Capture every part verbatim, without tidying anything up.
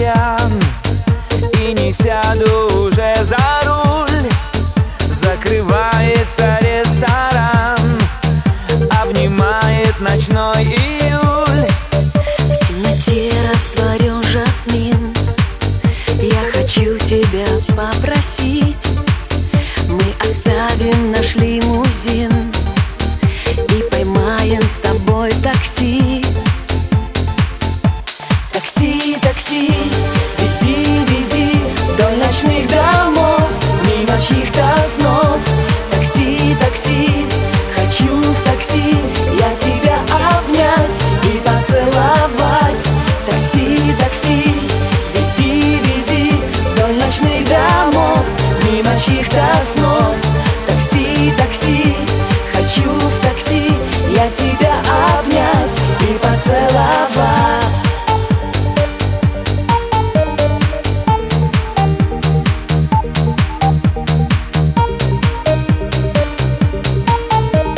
пьян и не сяду уже за руль. Закрывается ресторан, обнимает ночной июль. В темноте растворен жасмин. Я хочу тебя попросить, мы оставим наш лимузин и поймаем с тобой такси. Такси, такси, вези, вези вдоль ночных домов, мимо чьих-то снов. Такси, такси, хочу в такси я тебя обнять и поцеловать. Такси, такси, вези, вези вдоль ночных домов, мимо чьих-то снов. Такси, такси, хочу в такси я тебя обнять и поцеловать.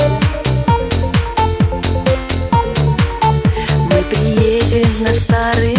Мы приедем в наш старый